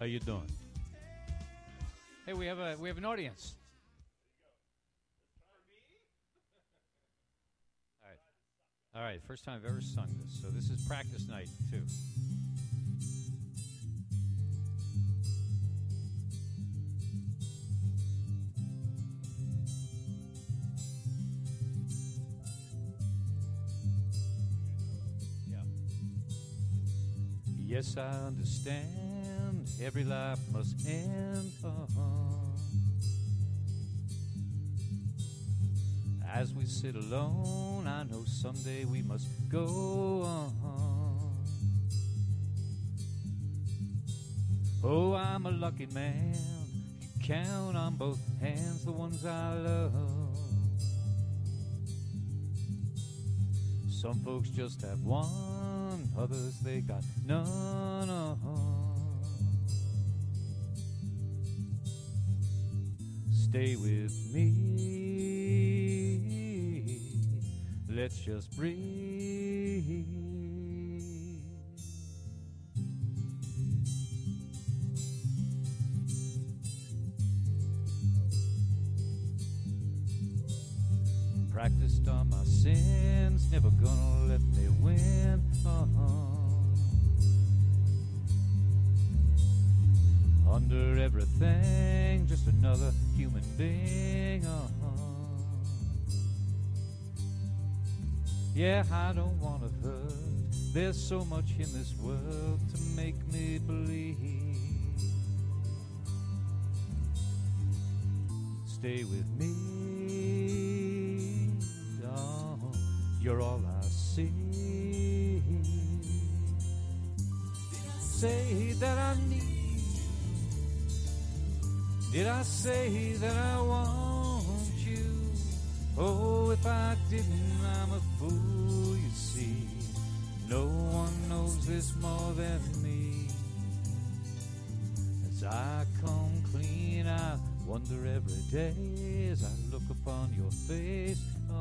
How you doing? Hey, we have an audience. All right. All right, first time I've ever sung this. So this is practice night, too. Yes, I understand every life must end. As we sit alone, I know someday we must go on. Oh, I'm a lucky man. You count on both hands the ones I love. Some folks just have one, others they got none. Stay with me, let's just breathe. Practiced on my sins, never gonna let me win. Under everything, just another human being. Yeah, I don't wanna hurt. There's so much in this world to make me believe. Stay with me. You're all I see. Did I say that I need you? Did I say that I want you? Oh, if I didn't, I'm a fool, you see. No one knows this more than me. As I come clean, I wonder every day as I look upon your face.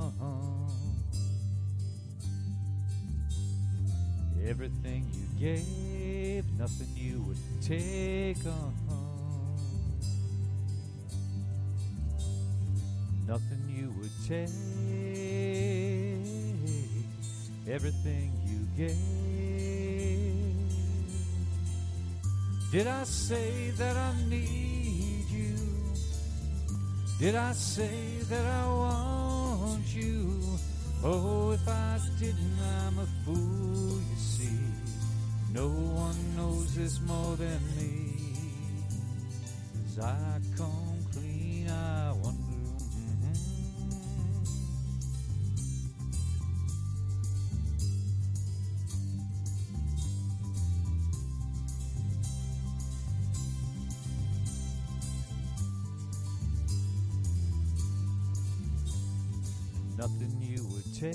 Everything you gave, nothing you would take on. Nothing you would take. Everything you gave. Did I say that I need you? Did I say that I want you? Oh, if I didn't, I'm a fool, you see. No one knows this more than me. As I come clean, I wonder. Nothing you would take,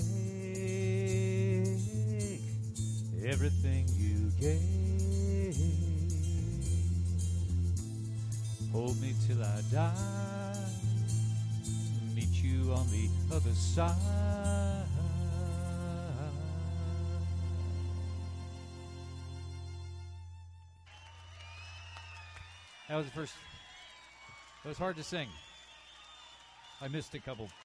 everything you gave. Hold me till I die, meet you on the other side. That was the first. It was hard to sing. I missed a couple